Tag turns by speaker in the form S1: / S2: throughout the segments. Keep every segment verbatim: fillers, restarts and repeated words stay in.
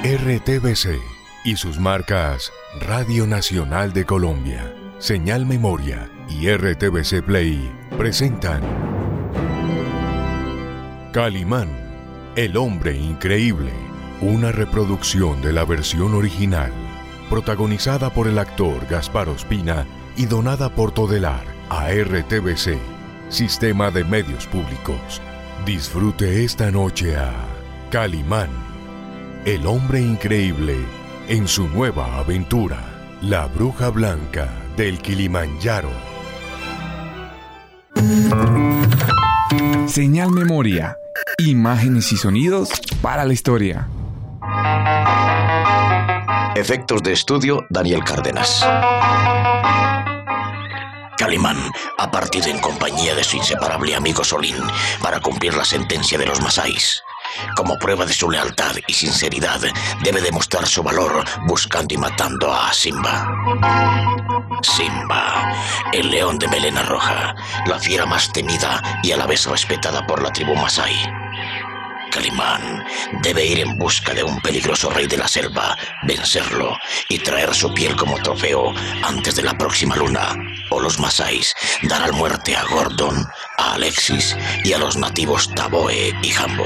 S1: R T V C y sus marcas Radio Nacional de Colombia, Señal Memoria y R T V C Play presentan Calimán, el hombre increíble, una reproducción de la versión original, protagonizada por el actor Gaspar Ospina y donada por Todelar a R T V C, Sistema de Medios Públicos. Disfrute esta noche a Calimán, el hombre increíble, en su nueva aventura, La Bruja Blanca del Kilimanjaro.
S2: Señal Memoria, imágenes y sonidos para la historia.
S3: Efectos de estudio, Daniel Cárdenas. Calimán ha partido en compañía de su inseparable amigo Solín para cumplir la sentencia de los Masáis. Como prueba de su lealtad y sinceridad, debe demostrar su valor buscando y matando a Simba. Simba, el león de melena roja, la fiera más temida y a la vez respetada por la tribu Masái. Calimán debe ir en busca de un peligroso rey de la selva, vencerlo y traer su piel como trofeo antes de la próxima luna, o los Masáis darán muerte a Gordon, a Alexis y a los nativos Taboe y Jambo.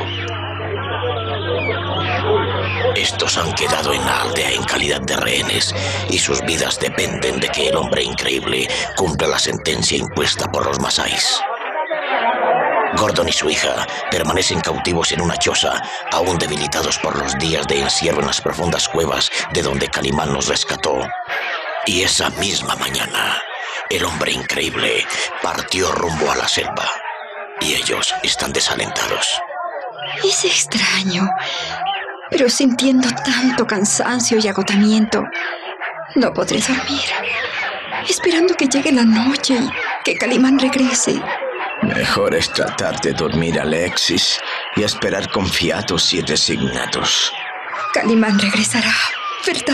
S3: Estos han quedado en la aldea en calidad de rehenes y sus vidas dependen de que el hombre increíble cumpla la sentencia impuesta por los Masáis. Gordon y su hija permanecen cautivos en una choza, aún debilitados por los días de encierro en las profundas cuevas de donde Calimán los rescató. Y esa misma mañana, el hombre increíble partió rumbo a la selva, y ellos están desalentados.
S4: Es extraño, pero sintiendo tanto cansancio y agotamiento, no podré dormir, esperando que llegue la noche y que Calimán regrese.
S5: Mejor es tratar de dormir, Alexis, y esperar confiados y resignados.
S4: Calimán regresará, ¿verdad?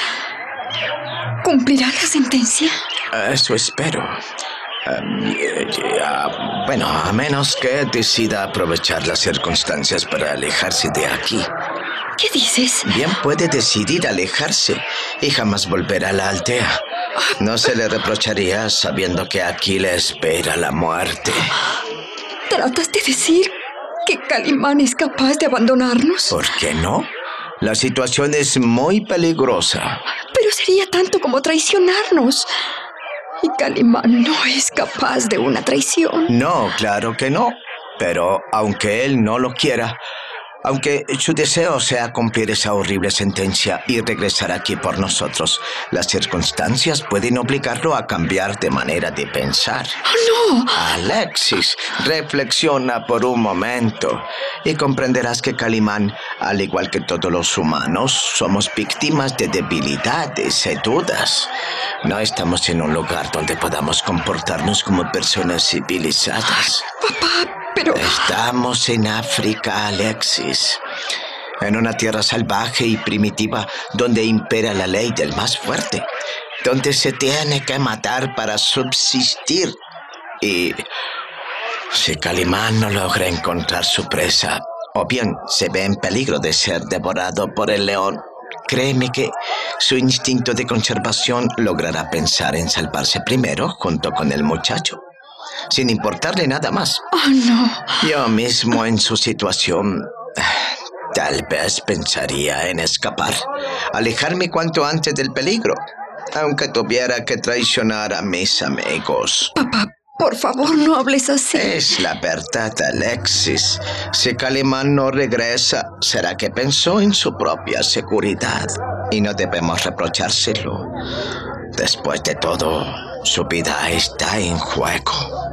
S4: ¿Cumplirá la sentencia?
S5: Eso espero. Um, uh, bueno, a menos que decida aprovechar las circunstancias para alejarse de aquí.
S4: ¿Qué dices?
S5: Bien puede decidir alejarse y jamás volver a la aldea. No se le reprocharía sabiendo que aquí le espera la muerte.
S4: ¿Tratas de decir que Calimán es capaz de abandonarnos?
S5: ¿Por qué no? La situación es muy peligrosa.
S4: Pero sería tanto como traicionarnos. Y Calimán no es capaz de una traición.
S5: No, claro que no. Pero aunque él no lo quiera, aunque su deseo sea cumplir esa horrible sentencia y regresar aquí por nosotros, las circunstancias pueden obligarlo a cambiar de manera de pensar.
S4: ¡Oh, no!
S5: Alexis, reflexiona por un momento y comprenderás que Calimán, al igual que todos los humanos, somos víctimas de debilidades y dudas. No estamos en un lugar donde podamos comportarnos como personas civilizadas.
S4: Papá, pero...
S5: Estamos en África, Alexis. En una tierra salvaje y primitiva donde impera la ley del más fuerte. Donde se tiene que matar para subsistir. Y si Calimán no logra encontrar su presa, o bien se ve en peligro de ser devorado por el león, créeme que su instinto de conservación logrará pensar en salvarse primero junto con el muchacho, sin importarle nada más.
S4: ¡Oh, no!
S5: Yo mismo en su situación, tal vez pensaría en escapar, alejarme cuanto antes del peligro, aunque tuviera que traicionar a mis amigos.
S4: Papá, por favor, no hables así.
S5: Es la verdad, Alexis. Si Calimán no regresa, será que pensó en su propia seguridad, y no debemos reprochárselo. Después de todo, su vida está en juego.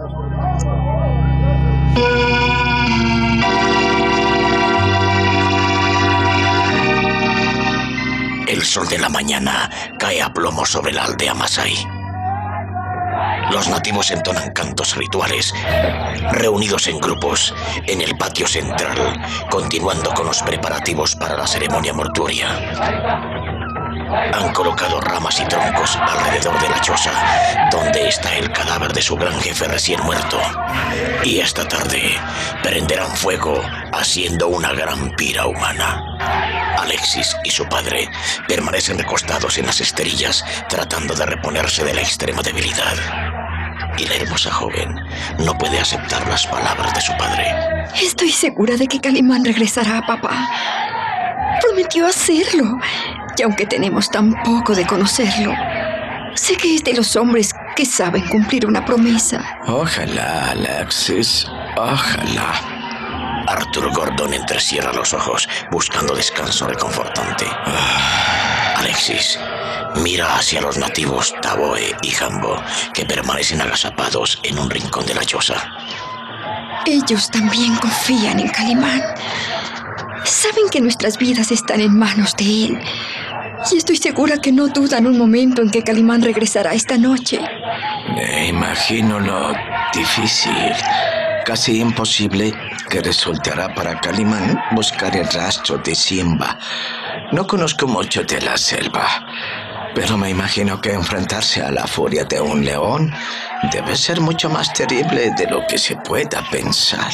S3: El sol de la mañana cae a plomo sobre la aldea Masái. Los nativos entonan cantos rituales, reunidos en grupos, en el patio central, continuando con los preparativos para la ceremonia mortuoria. Han colocado ramas y troncos alrededor de la choza, donde está el cadáver de su gran jefe recién muerto. Y esta tarde prenderán fuego haciendo una gran pira humana. Alexis y su padre permanecen recostados en las esterillas, tratando de reponerse de la extrema debilidad. Y la hermosa joven no puede aceptar las palabras de su padre.
S4: Estoy segura de que Calimán regresará, papá. Prometió hacerlo. Y aunque tenemos tan poco de conocerlo, sé que es de los hombres que saben cumplir una promesa.
S5: Ojalá, Alexis. Ojalá.
S3: Arthur Gordon entrecierra los ojos, buscando descanso reconfortante. Alexis mira hacia los nativos Taboe y Jambo, que permanecen agazapados en un rincón de la choza.
S4: Ellos también confían en Calimán. Saben que nuestras vidas están en manos de él. Y estoy segura que no dudan un momento en que Calimán regresará esta noche.
S5: Me imagino lo difícil, casi imposible, que resultará para Calimán buscar el rastro de Simba. No conozco mucho de la selva, pero me imagino que enfrentarse a la furia de un león debe ser mucho más terrible de lo que se pueda pensar.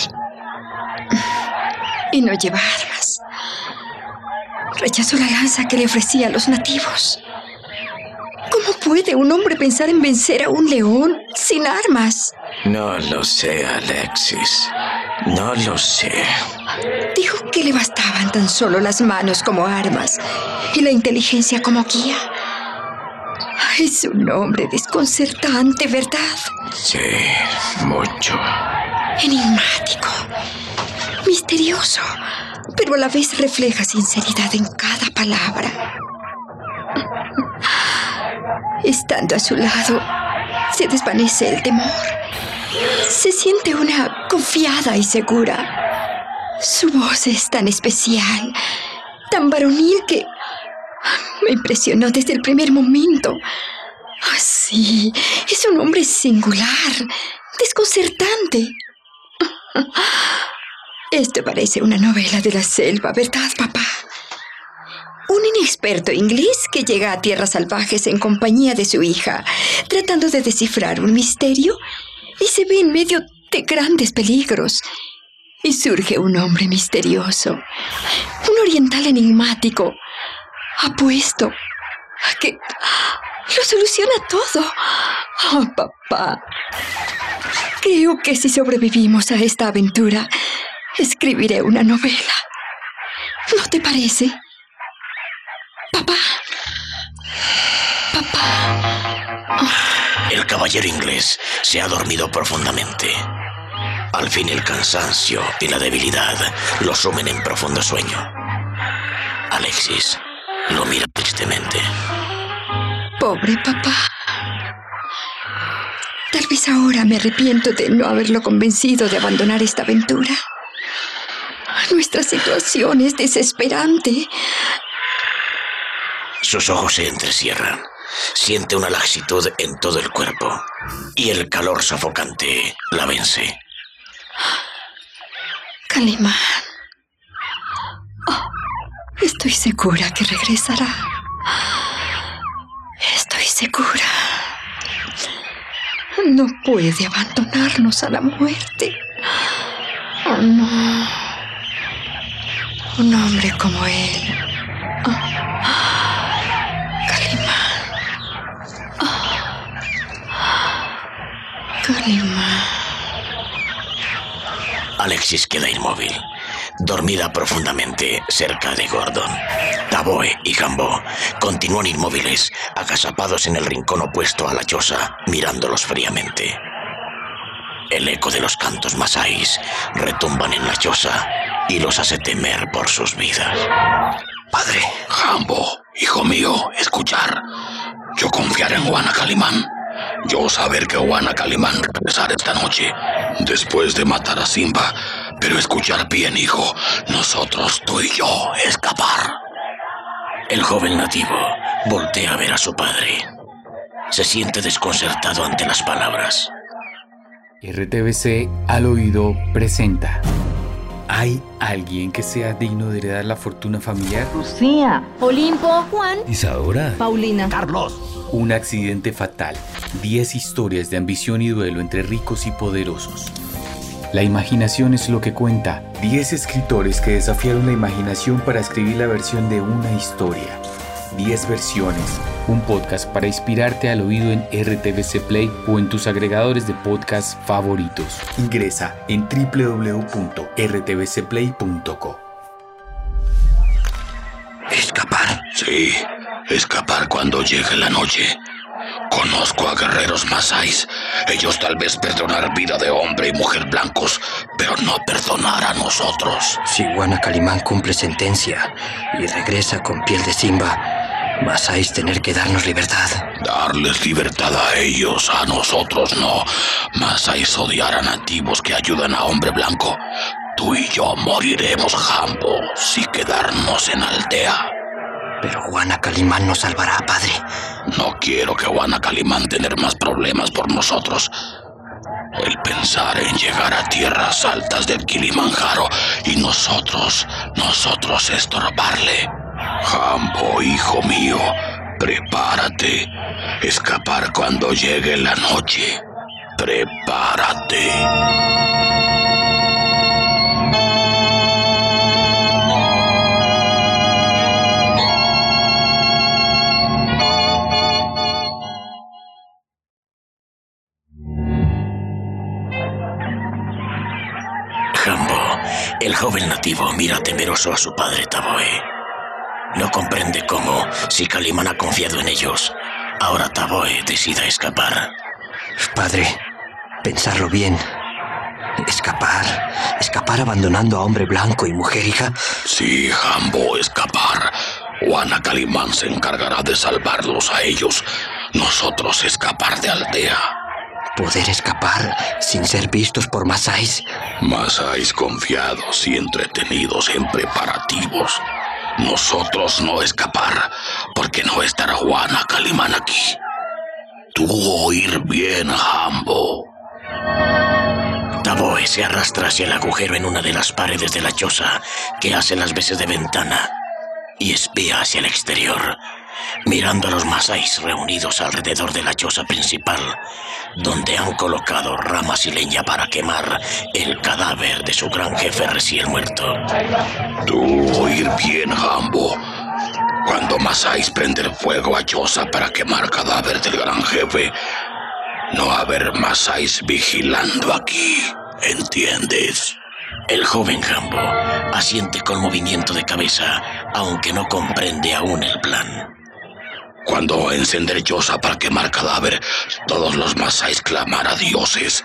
S4: Y no lleva armas. Rechazó la lanza que le ofrecía a los nativos. ¿Cómo puede un hombre pensar en vencer a un león sin armas?
S5: No lo sé, Alexis. No lo sé.
S4: Dijo que le bastaban tan solo las manos como armas y la inteligencia como guía. Es un hombre desconcertante, ¿verdad?
S5: Sí, mucho.
S4: Enigmático, misterioso, pero a la vez refleja sinceridad en cada palabra. Estando a su lado, se desvanece el temor. Se siente una confiada y segura. Su voz es tan especial, tan varonil que me impresionó desde el primer momento. Ah, sí, es un hombre singular, desconcertante. Esto parece una novela de la selva, ¿verdad, papá? Un inexperto inglés que llega a tierras salvajes en compañía de su hija, tratando de descifrar un misterio, y se ve en medio de grandes peligros. Y surge un hombre misterioso, un oriental enigmático, apuesto a que lo soluciona todo. Oh, papá, creo que si sobrevivimos a esta aventura, escribiré una novela. ¿No te parece? Papá. Papá. Oh.
S3: El caballero inglés se ha dormido profundamente. Al fin el cansancio y la debilidad lo sumen en profundo sueño. Alexis lo mira tristemente.
S4: Pobre papá. Tal vez ahora me arrepiento de no haberlo convencido de abandonar esta aventura. Nuestra situación es desesperante.
S3: Sus ojos se entrecierran. Siente una laxitud en todo el cuerpo y el calor sofocante la vence.
S4: Calimán. Oh, estoy segura que regresará. Estoy segura. No puede abandonarnos a la muerte. Oh, no. Un hombre como él. Oh. Calimán. Oh. Calimán.
S3: Alexis queda inmóvil, dormida profundamente cerca de Gordon. Taboe y Jambo continúan inmóviles, agazapados en el rincón opuesto a la choza, mirándolos fríamente. El eco de los cantos masáis retumban en la choza y los hace temer por sus vidas.
S6: Padre, Jambo, hijo mío, escuchar. Yo confiar en Juana Calimán. Yo saber que Juana Calimán regresará esta noche, después de matar a Simba. Pero escuchar bien, hijo. Nosotros, tú y yo, escapar.
S3: El joven nativo voltea a ver a su padre. Se siente desconcertado ante las palabras.
S2: R T V C Al Oído presenta ¿Hay alguien que sea digno de heredar la fortuna familiar?
S7: Lucía, Olimpo, Juan,
S8: Isadora,
S7: Paulina,
S8: Carlos.
S2: Un accidente fatal. Diez historias de ambición y duelo entre ricos y poderosos. La imaginación es lo que cuenta. Diez escritores que desafiaron la imaginación para escribir la versión de una historia. Diez versiones. Un podcast para inspirarte al oído en R T V C Play o en tus agregadores de podcast favoritos. Ingresa en doble u doble u doble u punto r t v c play punto co.
S6: ¿Escapar? Sí, escapar cuando llegue la noche. Conozco a guerreros masáis. Ellos tal vez perdonar vida de hombre y mujer blancos, pero no perdonar a nosotros.
S9: Si Wana Calimán cumple sentencia y regresa con piel de Simba, masáis tener que darnos libertad.
S6: Darles libertad a ellos, a nosotros no. Masáis odiar a nativos que ayudan a hombre blanco. Tú y yo moriremos, Jambo, si quedarnos en aldea.
S9: Pero Wana Calimán nos salvará, padre.
S6: No quiero que Wana Calimán tener más problemas por nosotros. El pensar en llegar a tierras altas del Kilimanjaro y nosotros, nosotros estorbarle. Jambo, hijo mío, prepárate. Escapar cuando llegue la noche. Prepárate.
S3: Jambo, el joven nativo mira temeroso a su padre Taboe. No comprende cómo, si Calimán ha confiado en ellos, ahora Taboe decida escapar.
S9: Padre, pensarlo bien. Escapar, escapar abandonando a hombre blanco y mujer hija.
S6: Sí, Jambo, escapar. Wana Calimán se encargará de salvarlos a ellos. Nosotros escapar de aldea.
S9: ¿Poder escapar sin ser vistos por masáis?
S6: Masáis confiados y entretenidos en preparativos. Nosotros no escapar, porque no estará Wana Calimán aquí. Tú oír bien, Jambo.
S3: Taboe se arrastra hacia el agujero en una de las paredes de la choza que hace las veces de ventana y espía hacia el exterior, mirando a los masáis reunidos alrededor de la choza principal, donde han colocado ramas y leña para quemar el cadáver de su gran jefe recién muerto.
S6: Tú oír bien, Jambo. Cuando masáis prender fuego a choza para quemar cadáver del gran jefe, no haber masáis vigilando aquí, ¿entiendes?
S3: El joven Jambo asiente con movimiento de cabeza, aunque no comprende aún el plan.
S6: Cuando encender choza para quemar cadáver, todos los masáis clamar a dioses,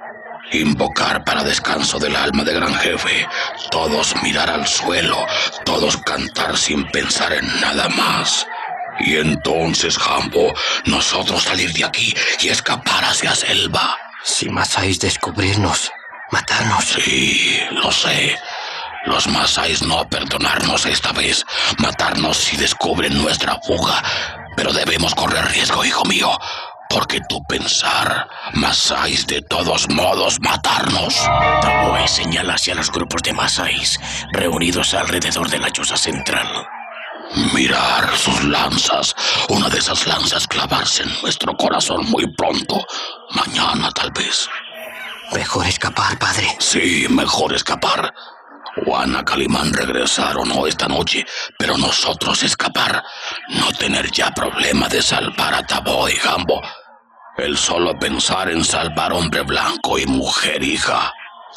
S6: invocar para descanso del alma del gran jefe, todos mirar al suelo, todos cantar sin pensar en nada más. Y entonces, Jambo, nosotros salir de aquí y escapar hacia selva.
S9: Si masáis descubrirnos, matarnos.
S6: Sí, lo sé. Los masáis no perdonarnos esta vez, matarnos si descubren nuestra fuga. Pero debemos correr riesgo, hijo mío, porque tú pensar, masáis de todos modos matarnos.
S3: Taboe señala hacia los grupos de masáis reunidos alrededor de la choza central.
S6: Mirar sus lanzas, una de esas lanzas clavarse en nuestro corazón muy pronto, mañana tal vez.
S9: Mejor escapar, padre.
S6: Sí, mejor escapar. Wana Calimán regresar o no esta noche, pero nosotros escapar, no tener ya problema de salvar a Taboe y Jambo. El solo pensar en salvar hombre blanco y mujer hija.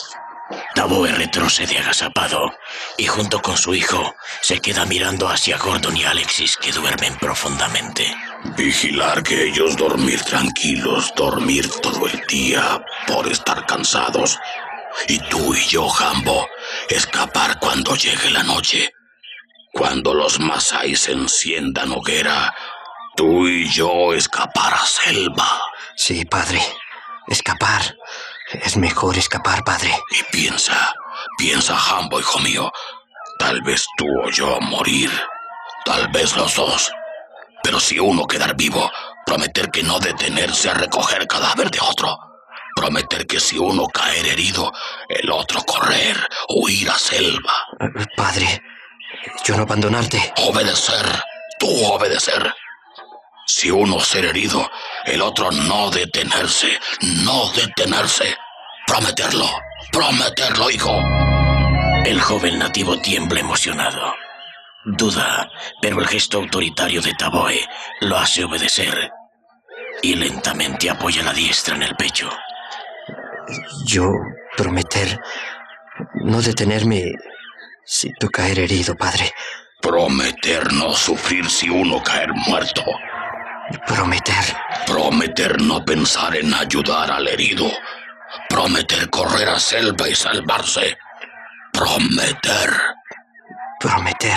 S3: Taboe retrocede agazapado y junto con su hijo se queda mirando hacia Gordon y Alexis, que duermen profundamente.
S6: Vigilar que ellos dormir tranquilos, dormir todo el día por estar cansados. Y tú y yo, Jambo, escapar cuando llegue la noche. Cuando los masáis enciendan hoguera, tú y yo escapar a selva.
S9: Sí, padre, escapar. Es mejor escapar, padre.
S6: Y piensa, piensa, Jambo, hijo mío. Tal vez tú o yo morir. Tal vez los dos. Pero si uno quedar vivo, prometer que no detenerse a recoger cadáver de otro. Prometer que si uno caer herido, el otro correr, huir a selva.
S9: Padre, yo no abandonarte.
S6: Obedecer, tú obedecer. Si uno ser herido, el otro no detenerse, no detenerse. Prometerlo, prometerlo, hijo.
S3: El joven nativo tiembla emocionado. Duda, pero el gesto autoritario de Taboe lo hace obedecer y lentamente apoya la diestra en el pecho.
S9: Yo prometer no detenerme si tú caer herido, padre.
S6: Prometer no sufrir si uno caer muerto.
S9: Prometer.
S6: Prometer no pensar en ayudar al herido. Prometer correr a selva y salvarse. Prometer.
S9: Prometer.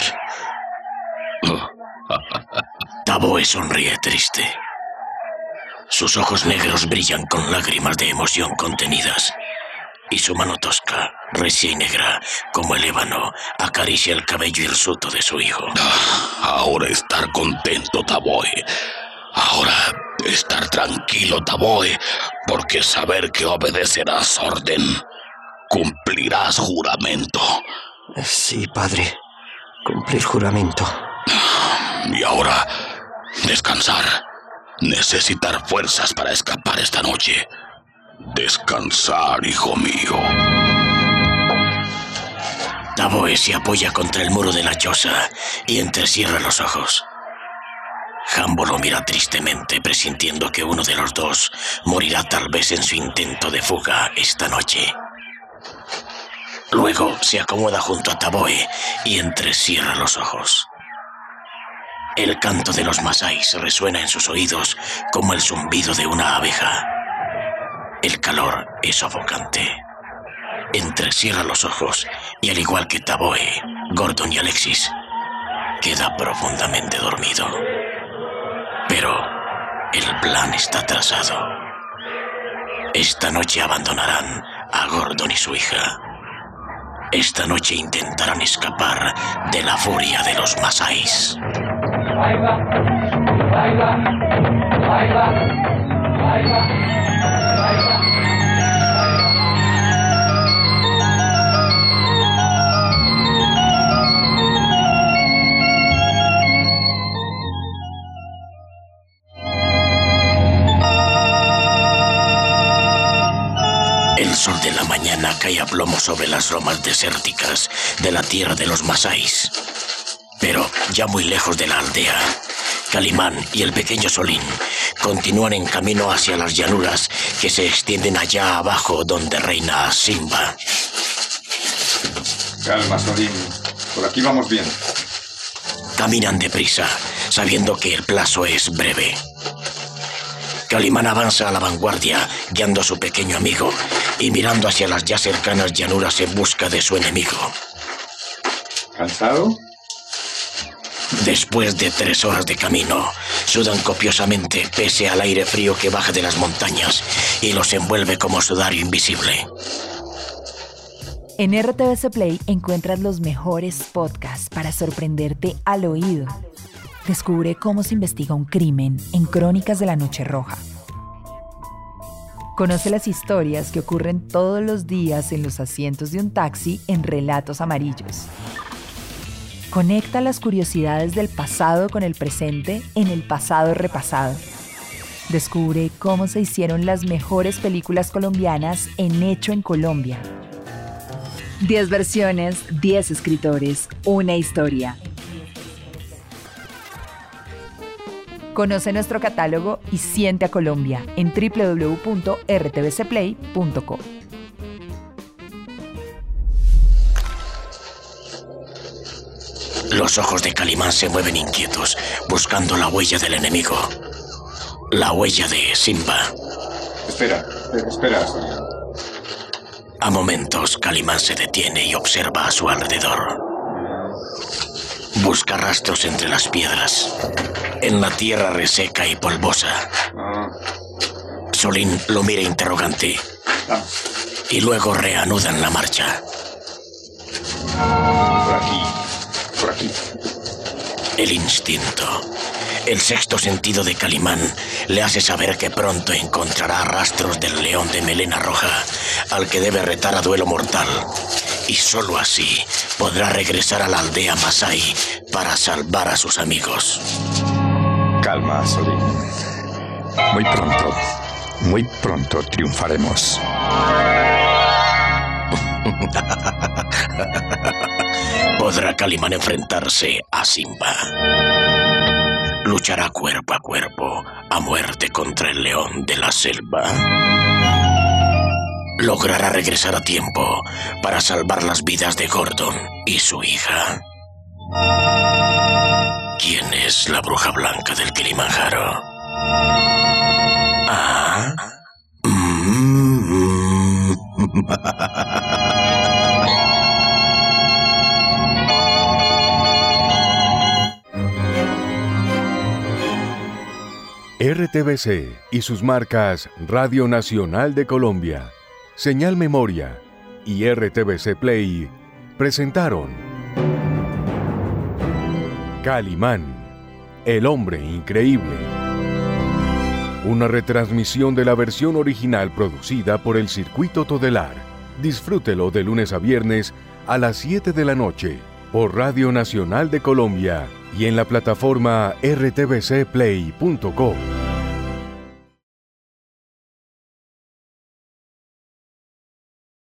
S3: Taboe sonríe triste. Sus ojos negros brillan con lágrimas de emoción contenidas, y su mano tosca, recia y negra, como el ébano, acaricia el cabello hirsuto de su hijo.
S6: Ahora estar contento, Taboe. Ahora estar tranquilo, Taboe, porque saber que obedecerás orden, cumplirás juramento.
S9: Sí, padre, cumplir juramento.
S6: Y ahora, descansar. Necesitar fuerzas para escapar esta noche. Descansar, hijo mío.
S3: Taboe se apoya contra el muro de la choza y entrecierra los ojos. Jambo lo mira tristemente, presintiendo que uno de los dos morirá tal vez en su intento de fuga esta noche. Luego se acomoda junto a Taboe y entrecierra los ojos. El canto de los masáis resuena en sus oídos como el zumbido de una abeja. El calor es sofocante. Entrecierra los ojos y, al igual que Taboe, Gordon y Alexis, queda profundamente dormido. Pero el plan está trazado. Esta noche abandonarán a Gordon y su hija. Esta noche intentarán escapar de la furia de los masáis. El sol de la mañana cae a plomo sobre las lomas desérticas de la tierra de los masáis. Pero, ya muy lejos de la aldea, Calimán y el pequeño Solín continúan en camino hacia las llanuras que se extienden allá abajo donde reina Simba.
S8: Calma, Solín. Por aquí vamos bien.
S3: Caminan deprisa, sabiendo que el plazo es breve. Calimán avanza a la vanguardia, guiando a su pequeño amigo y mirando hacia las ya cercanas llanuras en busca de su enemigo.
S8: ¿Cansado?
S3: Después de tres horas de camino, sudan copiosamente pese al aire frío que baja de las montañas y los envuelve como sudario invisible.
S10: En R T V C Play encuentras los mejores podcasts para sorprenderte al oído. Descubre cómo se investiga un crimen en Crónicas de la Noche Roja. Conoce las historias que ocurren todos los días en los asientos de un taxi en Relatos Amarillos. Conecta las curiosidades del pasado con el presente en El Pasado Repasado. Descubre cómo se hicieron las mejores películas colombianas en Hecho en Colombia. diez versiones, diez escritores, una historia. Conoce nuestro catálogo y siente a Colombia en doble u doble u doble u punto r t v c play punto com.
S3: Los ojos de Calimán se mueven inquietos, buscando la huella del enemigo. La huella de Simba.
S8: Espera, espera, Solín.
S3: A momentos, Calimán se detiene y observa a su alrededor. Busca rastros entre las piedras, en la tierra reseca y polvosa.
S8: Ah.
S3: Solín lo mira interrogante
S8: Ah.
S3: y luego reanudan la marcha.
S8: Por aquí, por aquí.
S3: El instinto, El sexto sentido de Calimán le hace saber que pronto encontrará rastros del león de melena roja, al que debe retar a duelo mortal. Y solo así podrá regresar a la aldea Masai para salvar a sus amigos.
S11: Calma, Solín. Muy pronto, muy pronto triunfaremos.
S3: ¿Podrá Calimán enfrentarse a Simba? ¿Luchará cuerpo a cuerpo a muerte contra el león de la selva? ¿Logrará regresar a tiempo para salvar las vidas de Gordon y su hija? ¿Quién es la bruja blanca del Kilimanjaro? ¿Ah? Mm-hmm.
S1: R T V C y sus marcas Radio Nacional de Colombia, Señal Memoria y R T V C Play presentaron Calimán, el hombre increíble. Una retransmisión de la versión original producida por el Circuito Todelar. Disfrútelo de lunes a viernes a las siete de la noche por Radio Nacional de Colombia y en la plataforma r t v c play punto co.